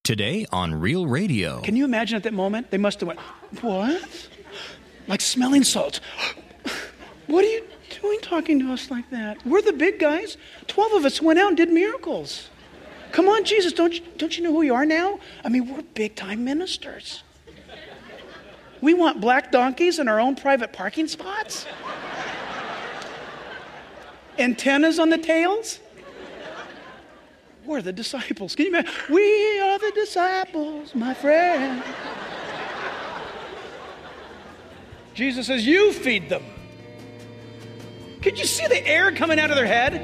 Today on Real Radio. Can you imagine at that moment? They must have went, what? Like smelling salts. What are you doing talking to us like that? We're the big guys. 12 of us went out and did miracles. Come on, Jesus, don't you know who you are now? I mean, we're big-time ministers. We want black donkeys in our own private parking spots? Antennas on the tails? We're the disciples. Can you imagine? We are the disciples, my friend. Jesus says, you feed them. Could you see the air coming out of their head?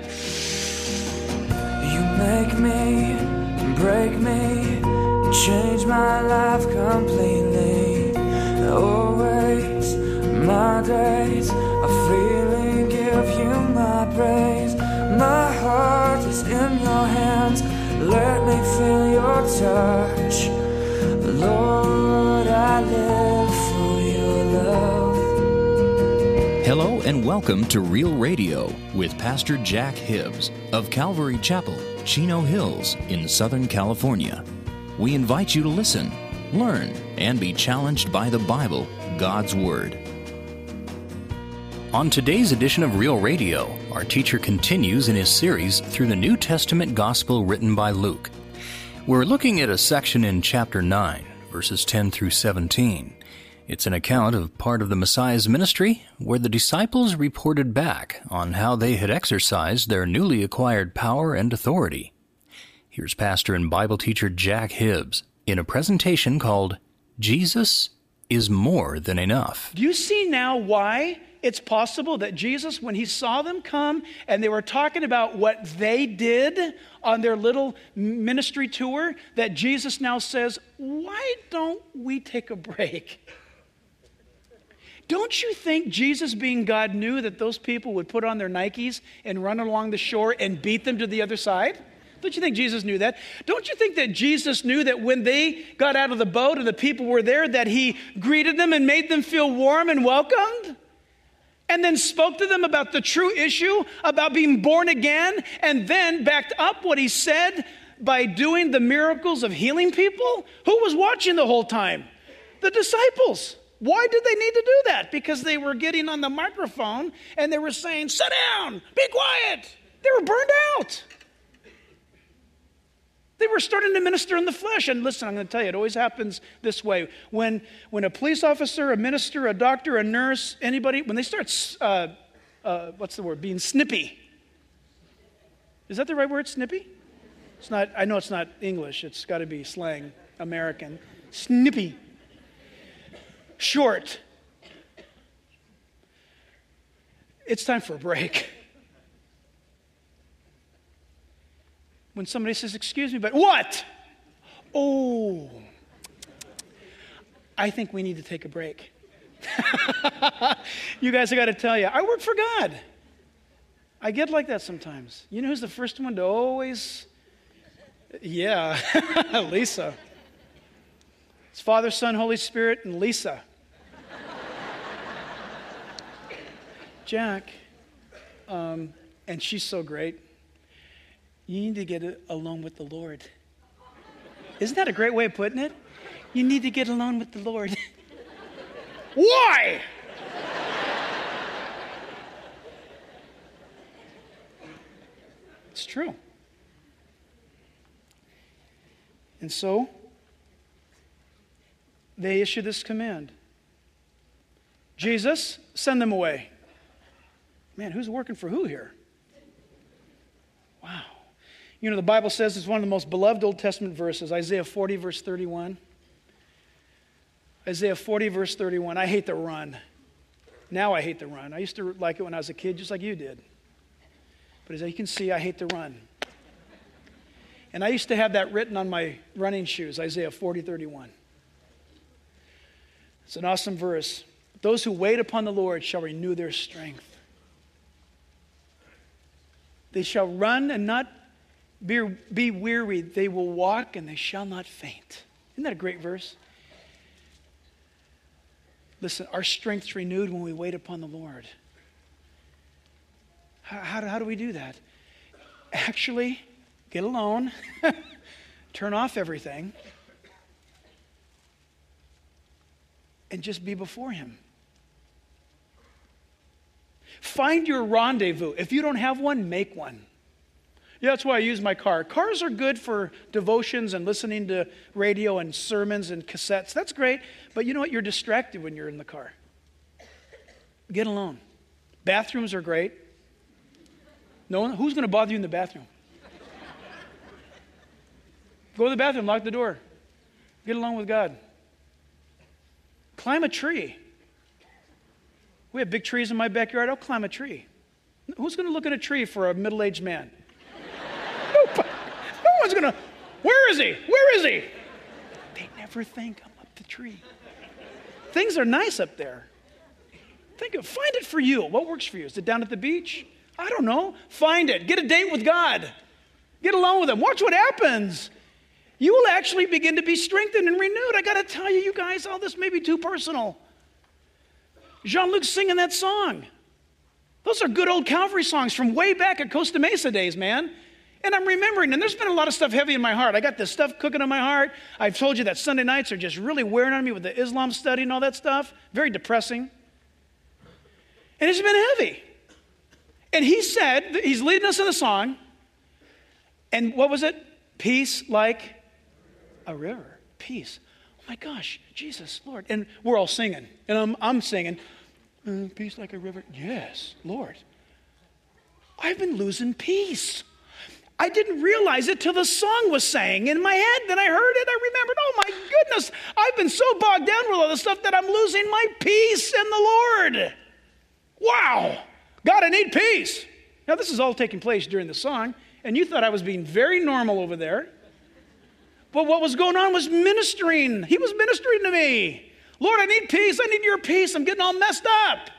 You make me, break me, change my life completely. Always, my days are freely give you my praise. My heart is in your hands, let me feel your touch. Lord, I live for your love. Hello and welcome to Real Radio with Pastor Jack Hibbs of Calvary Chapel, Chino Hills in Southern California. We invite you to listen, learn, and be challenged by the Bible, God's Word. On today's edition of Real Radio, our teacher continues in his series through the New Testament Gospel written by Luke. We're looking at a section in chapter 9, verses 10 through 17. It's an account of part of the Messiah's ministry where the disciples reported back on how they had exercised their newly acquired power and authority. Here's pastor and Bible teacher Jack Hibbs in a presentation called Jesus is More Than Enough. Do you see now why it's possible that Jesus, when he saw them come and they were talking about what they did on their little ministry tour, that Jesus now says, why don't we take a break? Don't you think Jesus, being God, knew that those people would put on their Nikes and run along the shore and beat them to the other side? Don't you think Jesus knew that? Don't you think that Jesus knew that when they got out of the boat and the people were there, that he greeted them and made them feel warm and welcomed? And then spoke to them about the true issue, about being born again, and then backed up what he said by doing the miracles of healing people? Who was watching the whole time? The disciples. Why did they need to do that? Because they were getting on the microphone and they were saying, sit down, be quiet. They were burned out. They were starting to minister in the flesh. And listen, I'm going to tell you, it always happens this way. When a police officer, a minister, a doctor, a nurse, anybody, when they start, being snippy. Is that the right word, snippy? It's not. I know it's not English. It's got to be slang, American. Snippy. Short. It's time for a break. When somebody says, excuse me, but what? Oh, I think we need to take a break. You guys, I got to tell you, I work for God. I get like that sometimes. You know who's the first one to always? Yeah, Lisa. It's Father, Son, Holy Spirit, and Lisa. Jack, and she's so great. You need to get alone with the Lord. Isn't that a great way of putting it? You need to get alone with the Lord. Why? It's true. And so, they issue this command. Jesus, send them away. Man, who's working for who here? Wow. You know, the Bible says it's one of the most beloved Old Testament verses, Isaiah 40, verse 31. Isaiah 40, verse 31. I hate the run. Now I hate the run. I used to like it when I was a kid, just like you did. But as you can see, I hate the run. And I used to have that written on my running shoes, Isaiah 40, 31. It's an awesome verse. Those who wait upon the Lord shall renew their strength. They shall run and not be weary. They will walk and they shall not faint. Isn't that a great verse? Listen, our strength's renewed when we wait upon the Lord. How do we do that? Actually, get alone. turn off everything, and just be before him. Find your rendezvous. If you don't have one, make one. Yeah, that's why I use my car. Cars are good for devotions and listening to radio and sermons and cassettes. That's great. But you know what? You're distracted when you're in the car. Get alone. Bathrooms are great. No one? Who's going to bother you in the bathroom? Go to the bathroom, lock the door. Get along with God. Climb a tree. We have big trees in my backyard. I'll climb a tree. Who's going to look at a tree for a middle-aged man? No one's going to. Where is he? Where is he? They never think I'm up the tree. Things are nice up there. Find it for you. What works for you? Is it down at the beach? I don't know. Find it. Get a date with God. Get along with him. Watch what happens. You will actually begin to be strengthened and renewed. I got to tell you, you guys, all this may be too personal. Jean-Luc's singing that song. Those are good old Calvary songs from way back at Costa Mesa days, man. And I'm remembering, and there's been a lot of stuff heavy in my heart. I got this stuff cooking in my heart. I've told you that Sunday nights are just really wearing on me with the Islam study and all that stuff. Very depressing. And it's been heavy. And he said, he's leading us in the song, and what was it? Peace like a river. Peace. Oh my gosh, Jesus, Lord. And we're all singing. And I'm singing, peace like a river. Yes, Lord. I've been losing peace. I didn't realize it till the song was sang in my head. Then I heard it. I remembered, oh my goodness, I've been so bogged down with all this stuff that I'm losing my peace in the Lord. Wow. God, I need peace. Now, this is all taking place during the song, and you thought I was being very normal over there. But what was going on was ministering. He was ministering to me. Lord, I need peace. I need your peace. I'm getting all messed up.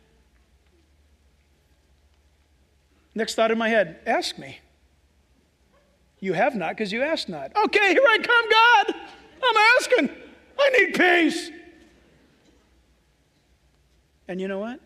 Next thought in my head, ask me. You have not because you asked not. Okay, here I come, God. I'm asking. I need peace. And you know what?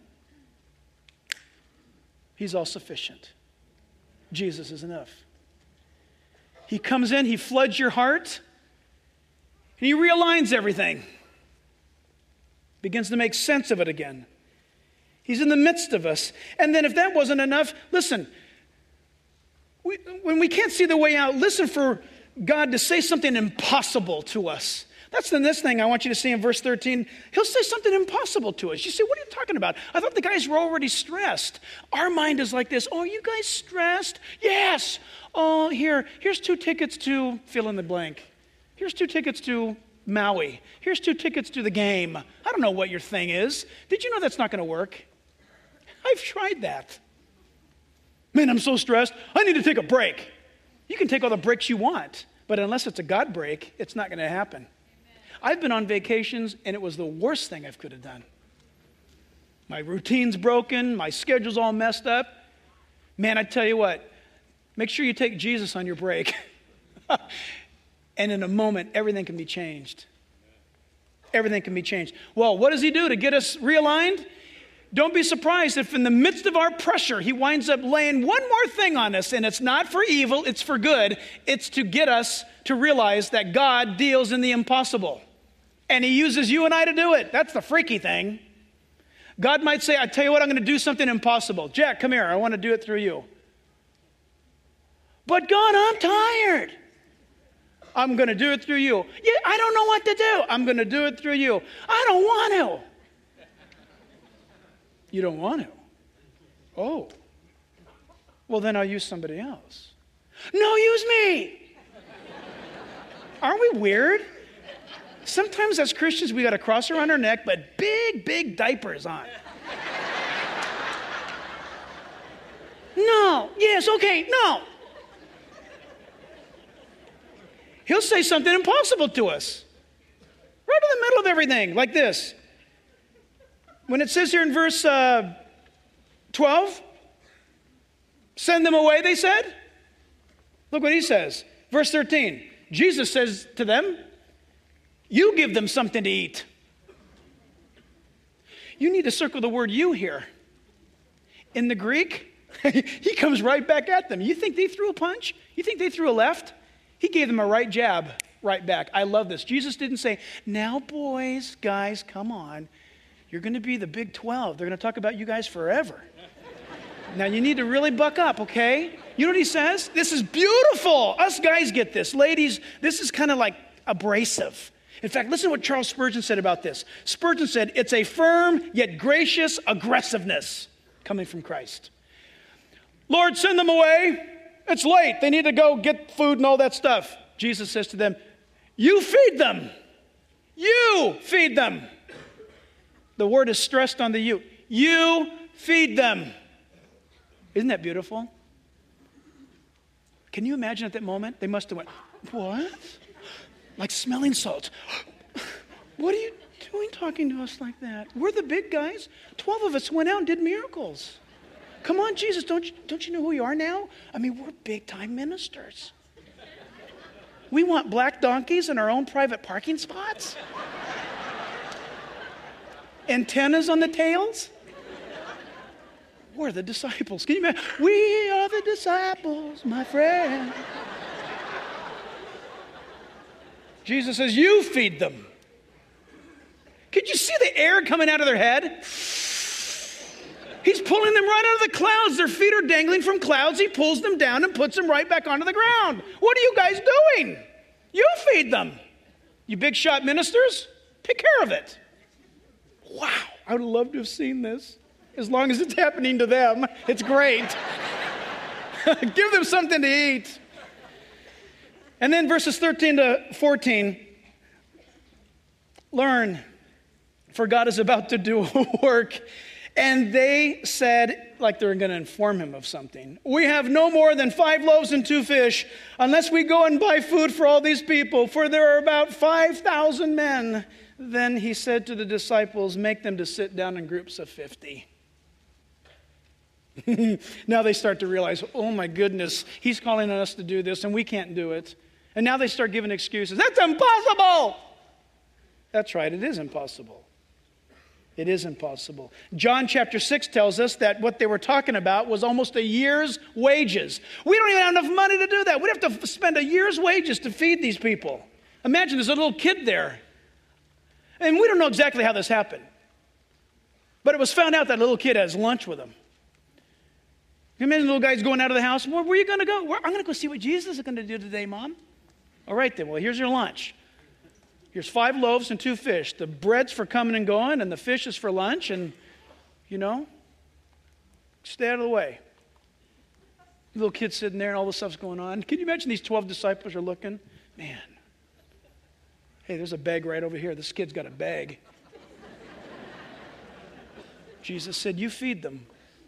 He's all sufficient. Jesus is enough. He comes in, he floods your heart, and he realigns everything. Begins to make sense of it again. He's in the midst of us. And then if that wasn't enough, listen, when we can't see the way out, listen for God to say something impossible to us. That's the next thing I want you to see in verse 13. He'll say something impossible to us. You say, what are you talking about? I thought the guys were already stressed. Our mind is like this. Oh, are you guys stressed? Yes. Oh, here's 2 tickets to fill in the blank. Here's 2 tickets to Maui. Here's 2 tickets to the game. I don't know what your thing is. Did you know that's not going to work? I've tried that. Man, I'm so stressed. I need to take a break. You can take all the breaks you want, but unless it's a God break, it's not going to happen. I've been on vacations, and it was the worst thing I could have done. My routine's broken. My schedule's all messed up. Man, I tell you what, make sure you take Jesus on your break. And in a moment, everything can be changed. Everything can be changed. Well, what does he do to get us realigned? Don't be surprised if in the midst of our pressure, he winds up laying one more thing on us, and it's not for evil, it's for good. It's to get us to realize that God deals in the impossible. And he uses you and I to do it. That's the freaky thing. God might say, I tell you what, I'm going to do something impossible. Jack, come here. I want to do it through you. But God, I'm tired. I'm going to do it through you. Yeah, I don't know what to do. I'm going to do it through you. I don't want to. You don't want to? Oh. Well, then I'll use somebody else. No, use me. Aren't we weird? Sometimes as Christians, we got a cross around our neck, but big, big diapers on. No. Yes, okay, no. He'll say something impossible to us. Right in the middle of everything, like this. When it says here in verse 12, send them away, they said. Look what he says. Verse 13, Jesus says to them, you give them something to eat. You need to circle the word you here. In the Greek, he comes right back at them. You think they threw a punch? You think they threw a left? He gave them a right jab right back. I love this. Jesus didn't say, now boys, guys, come on. You're going to be the Big 12. They're going to talk about you guys forever. Now you need to really buck up, okay? You know what he says? This is beautiful. Us guys get this. Ladies, this is kind of like abrasive. In fact, listen to what Charles Spurgeon said about this. Spurgeon said, it's a firm yet gracious aggressiveness coming from Christ. Lord, send them away. It's late. They need to go get food and all that stuff. Jesus says to them, you feed them. You feed them. The word is stressed on the you. You feed them. Isn't that beautiful? Can you imagine at that moment? They must have went, what? Like smelling salts. What are you doing talking to us like that? We're the big guys. 12 of us went out and did miracles. Come on, Jesus, don't you know who you are now? I mean, we're big-time ministers. We want black donkeys in our own private parking spots? Antennas on the tails? We're the disciples. Can you imagine? We are the disciples, my friend. Jesus says, you feed them. Could you see the air coming out of their head? He's pulling them right out of the clouds. Their feet are dangling from clouds. He pulls them down and puts them right back onto the ground. What are you guys doing? You feed them. You big shot ministers, take care of it. Wow, I would love to have seen this. As long as it's happening to them, it's great. Give them something to eat. And then verses 13 to 14, learn, for God is about to do a work. And they said, like they're going to inform him of something, we have no more than 5 loaves and 2 fish, unless we go and buy food for all these people, for there are about 5,000 men. Then he said to the disciples, make them to sit down in groups of 50. Now they start to realize, oh my goodness, he's calling on us to do this and we can't do it. And now they start giving excuses. That's impossible. That's right, it is impossible. It is impossible. John chapter 6 tells us that what they were talking about was almost a year's wages. We don't even have enough money to do that. We'd have to spend a year's wages to feed these people. Imagine there's a little kid there. And we don't know exactly how this happened. But it was found out that little kid has lunch with him. You imagine the little guy's going out of the house. Where are you going to go? I'm going to go see what Jesus is going to do today, Mom. All right, then. Well, here's your lunch. Here's 5 loaves and 2 fish. The bread's for coming and going, and the fish is for lunch. And, stay out of the way. The little kid's sitting there, and all this stuff's going on. Can you imagine these 12 disciples are looking? Man. Hey, there's a bag right over here. This kid's got a bag. Jesus said, you feed them.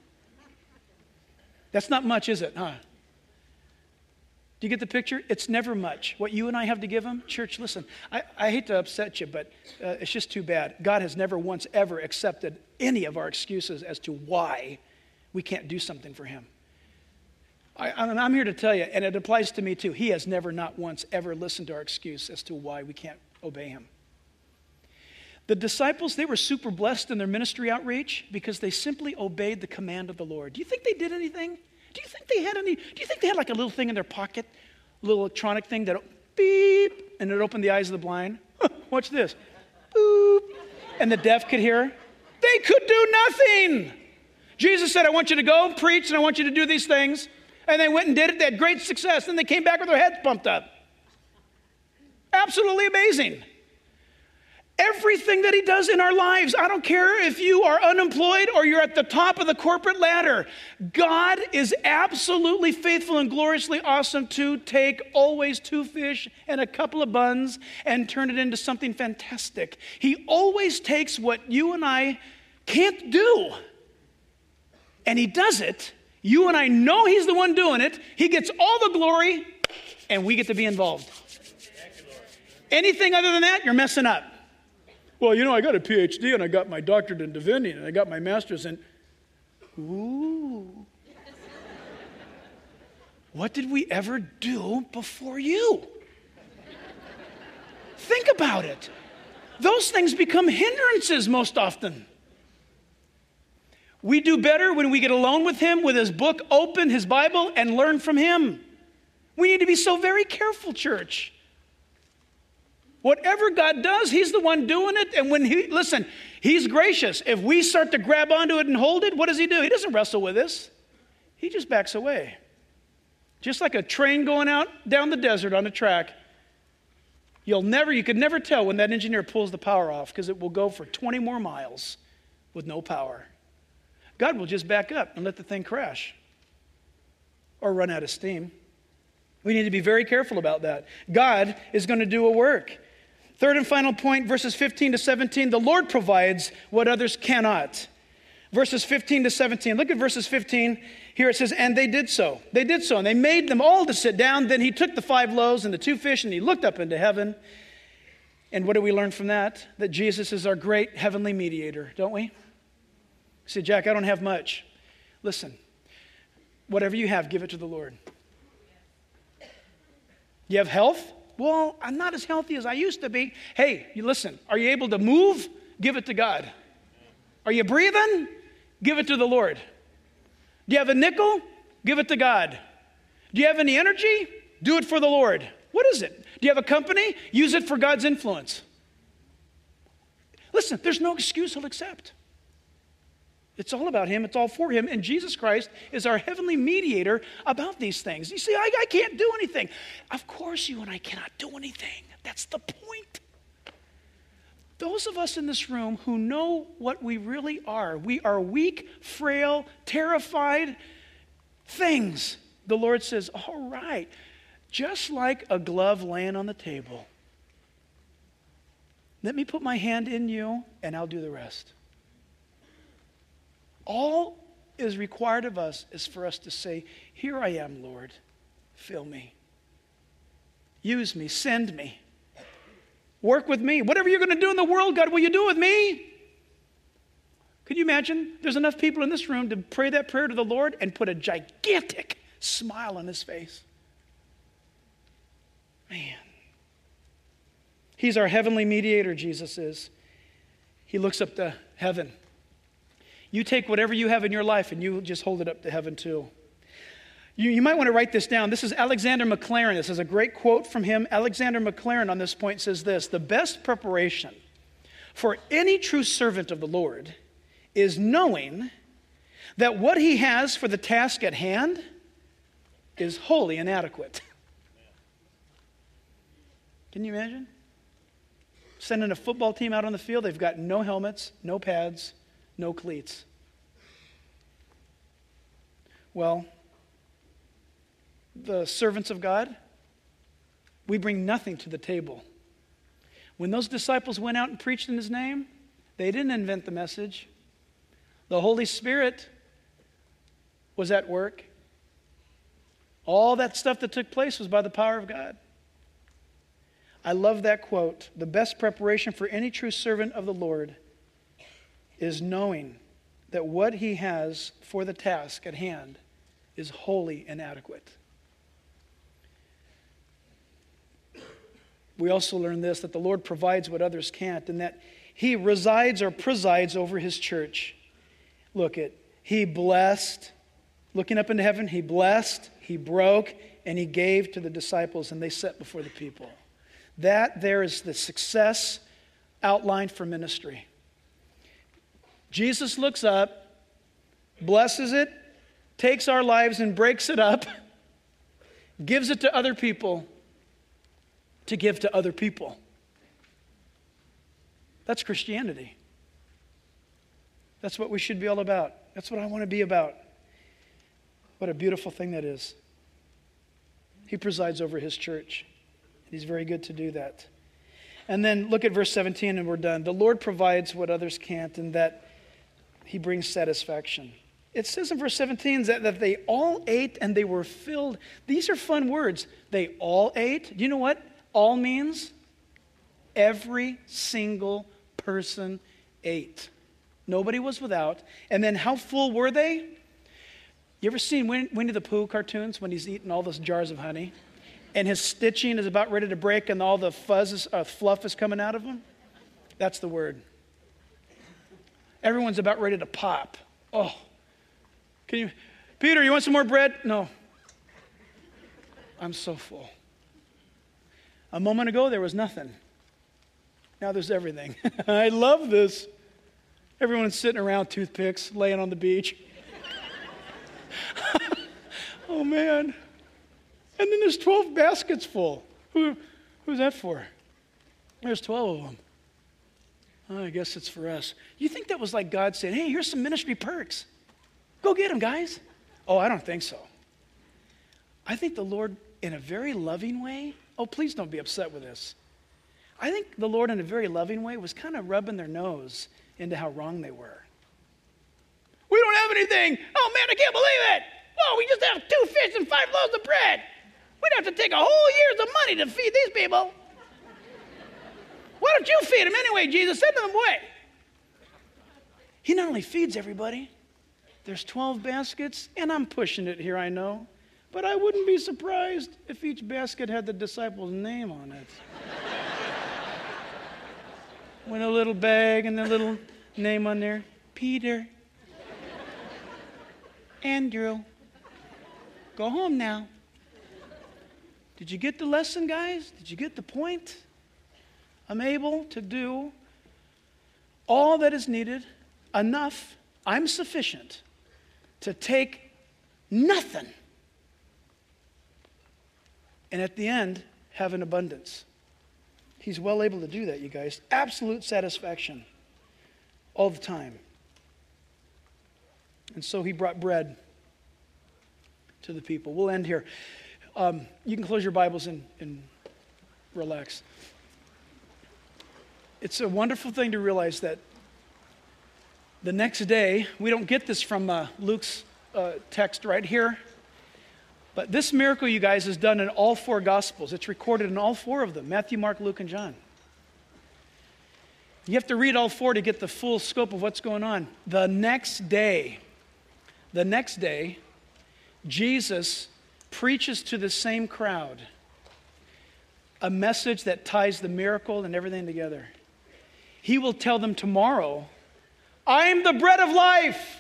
That's not much, is it, huh? Do you get the picture? It's never much. What you and I have to give them? Church, listen, I hate to upset you, but it's just too bad. God has never once ever accepted any of our excuses as to why we can't do something for him. I'm here to tell you, and it applies to me too, he has never not once ever listened to our excuse as to why we can't obey him. The disciples, they were super blessed in their ministry outreach because they simply obeyed the command of the Lord. Do you think they did anything? Do you think they had like a little thing in their pocket, a little electronic thing that beep, and it opened the eyes of the blind? Watch this. Boop. And the deaf could hear? They could do nothing. Jesus said, I want you to go preach and I want you to do these things. And they went and did it. They had great success. Then they came back with their heads pumped up. Absolutely amazing. Everything that he does in our lives, I don't care if you are unemployed or you're at the top of the corporate ladder, God is absolutely faithful and gloriously awesome to take always 2 fish and a couple of buns and turn it into something fantastic. He always takes what you and I can't do, and he does it. You and I know he's the one doing it. He gets all the glory, and we get to be involved. Anything other than that, you're messing up. Well, I got a PhD and I got my doctorate in divinity and I got my master's in... Ooh. What did we ever do before you? Think about it. Those things become hindrances most often. We do better when we get alone with him, with his book open, his Bible, and learn from him. We need to be so very careful, church. Whatever God does, he's the one doing it. And when he's gracious. If we start to grab onto it and hold it, what does he do? He doesn't wrestle with us. He just backs away. Just like a train going out down the desert on a track. You could never tell when that engineer pulls the power off, because it will go for 20 more miles with no power. God will just back up and let the thing crash or run out of steam. We need to be very careful about that. God is going to do a work. Third and final point, verses 15 to 17, the Lord provides what others cannot. Verses 15 to 17. Look at verses 15. Here it says, and they did so. They did so, and they made them all to sit down. Then he took the 5 loaves and the 2 fish, and he looked up into heaven. And what do we learn from that? That Jesus is our great heavenly mediator, don't we? You say, Jack, I don't have much. Listen, whatever you have, give it to the Lord. You have health? Well, I'm not as healthy as I used to be. Hey, you listen, are you able to move? Give it to God. Are you breathing? Give it to the Lord. Do you have a nickel? Give it to God. Do you have any energy? Do it for the Lord. What is it? Do you have a company? Use it for God's influence. Listen, there's no excuse he'll accept. It's all about him. It's all for him. And Jesus Christ is our heavenly mediator about these things. You see, I can't do anything. Of course you and I cannot do anything. That's the point. Those of us in this room who know what we really are, we are weak, frail, terrified things. The Lord says, all right, just like a glove laying on the table, let me put my hand in you and I'll do the rest. All is required of us is for us to say, here I am, Lord, fill me. Use me, send me. Work with me. Whatever you're going to do in the world, God, will you do it with me? Could you imagine? There's enough people in this room to pray that prayer to the Lord and put a gigantic smile on his face. Man. He's our heavenly mediator, Jesus is. He looks up to heaven. You take whatever you have in your life and you just hold it up to heaven too. You might want to write this down. This is Alexander McLaren. This is a great quote from him. Alexander McLaren on this point says this: the best preparation for any true servant of the Lord is knowing that what he has for the task at hand is wholly inadequate. Can you imagine? Sending a football team out on the field, they've got no helmets, no pads, no cleats. Well, the servants of God, we bring nothing to the table. When those disciples went out and preached in his name, they didn't invent the message. The Holy Spirit was at work. All that stuff that took place was by the power of God. I love that quote. The best preparation for any true servant of the Lord is knowing that what he has for the task at hand is wholly inadequate. We also learn this, that the Lord provides what others can't, and that he resides or presides over his church. Look at, he blessed, looking up into heaven, he blessed, he broke, and he gave to the disciples, and they set before the people. That there is the success outlined for ministry. Jesus looks up, blesses it, takes our lives and breaks it up, gives it to other people to give to other people. That's Christianity. That's what we should be all about. That's what I want to be about. What a beautiful thing that is. He presides over his church. He's very good to do that. And then look at verse 17 and we're done. The Lord provides what others can't, and that he brings satisfaction. It says in verse 17 that they all ate and they were filled. These are fun words. They all ate. Do you know what all means? Every single person ate. Nobody was without. And then how full were they? You ever seen Winnie the Pooh cartoons when he's eating all those jars of honey? And his stitching is about ready to break and all the fluff is coming out of him? That's the word. Everyone's about ready to pop. Oh. Peter, you want some more bread? No. I'm so full. A moment ago, there was nothing. Now there's everything. I love this. Everyone's sitting around toothpicks, laying on the beach. Oh, man. And then there's 12 baskets full. Who's that for? There's 12 of them. Oh, I guess it's for us. You think that was like God saying, hey, here's some ministry perks. Go get them, guys. Oh, I don't think so. I think the Lord, in a very loving way, oh, please don't be upset with this. I think the Lord, in a very loving way, was kind of rubbing their nose into how wrong they were. We don't have anything. Oh, man, I can't believe it. Oh, we just have 2 fish and 5 loaves of bread. We'd have to take a whole year's of money to feed these people. Why don't you feed them anyway, Jesus? Send them away. He not only feeds everybody, there's 12 baskets, and I'm pushing it here, I know, but I wouldn't be surprised if each basket had the disciple's name on it. With a little bag and a little name on there. Peter. Andrew. Go home now. Did you get the lesson, guys? Did you get the point? I'm able to do all that is needed, enough, I'm sufficient to take nothing. And at the end, have an abundance. He's well able to do that, you guys. Absolute satisfaction all the time. And so he brought bread to the people. We'll end here. You can close your Bibles and relax. It's a wonderful thing to realize that the next day, we don't get this from Luke's text right here, but this miracle, you guys, is done in all 4 Gospels. It's recorded in all 4 of them, Matthew, Mark, Luke, and John. You have to read all 4 to get the full scope of what's going on. The next day, Jesus preaches to the same crowd a message that ties the miracle and everything together. He will tell them tomorrow, I am the bread of life.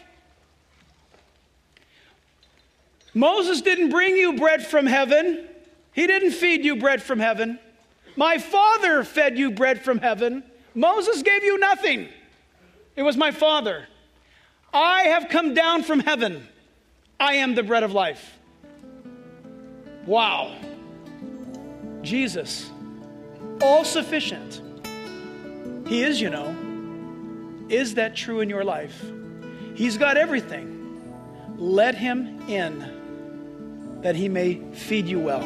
Moses didn't bring you bread from heaven. He didn't feed you bread from heaven. My Father fed you bread from heaven. Moses gave you nothing. It was my Father. I have come down from heaven. I am the bread of life. Wow. Jesus, all sufficient. He is, you know. Is that true in your life? He's got everything. Let him in that he may feed you well.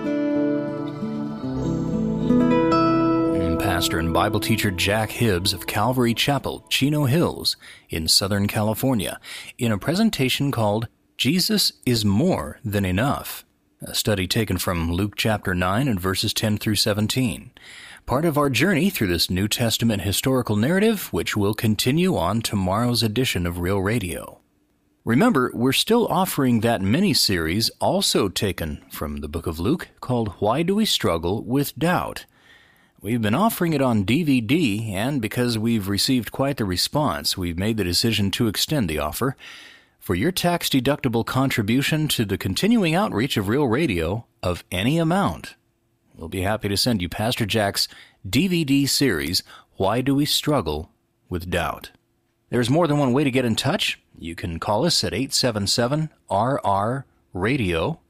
Pastor and Bible teacher Jack Hibbs of Calvary Chapel, Chino Hills, in Southern California, in a presentation called Jesus is More Than Enough, a study taken from Luke chapter 9 and verses 10 through 17. Part of our journey through this New Testament historical narrative, which will continue on tomorrow's edition of Real Radio. Remember, we're still offering that mini-series also taken from the book of Luke called Why Do We Struggle with Doubt? We've been offering it on DVD, and because we've received quite the response, we've made the decision to extend the offer. For your tax-deductible contribution to the continuing outreach of Real Radio of any amount, we'll be happy to send you Pastor Jack's DVD series, Why Do We Struggle with Doubt? There's more than one way to get in touch. You can call us at 877-RR-RADIO,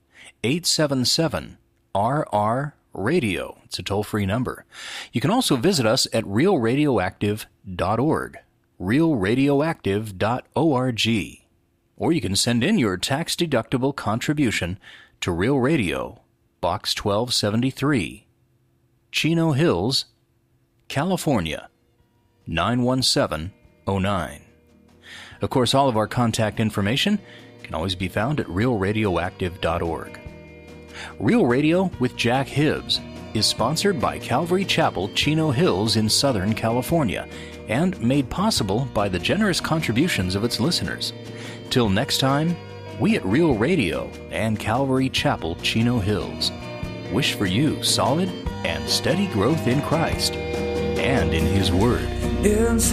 877-RR-RADIO. It's a toll-free number. You can also visit us at realradioactive.org, realradioactive.org. Or you can send in your tax-deductible contribution to Real Radio, Box 1273, Chino Hills, California, 91709. Of course, all of our contact information can always be found at realradioactive.org. Real Radio with Jack Hibbs is sponsored by Calvary Chapel, Chino Hills in Southern California, and made possible by the generous contributions of its listeners. Till next time, we at Real Radio and Calvary Chapel, Chino Hills wish for you solid and steady growth in Christ and in His Word.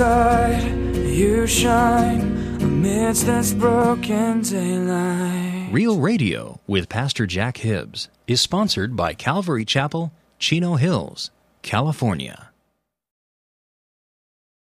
Inside, you shine amidst this broken daylight. Real Radio with Pastor Jack Hibbs is sponsored by Calvary Chapel, Chino Hills, California.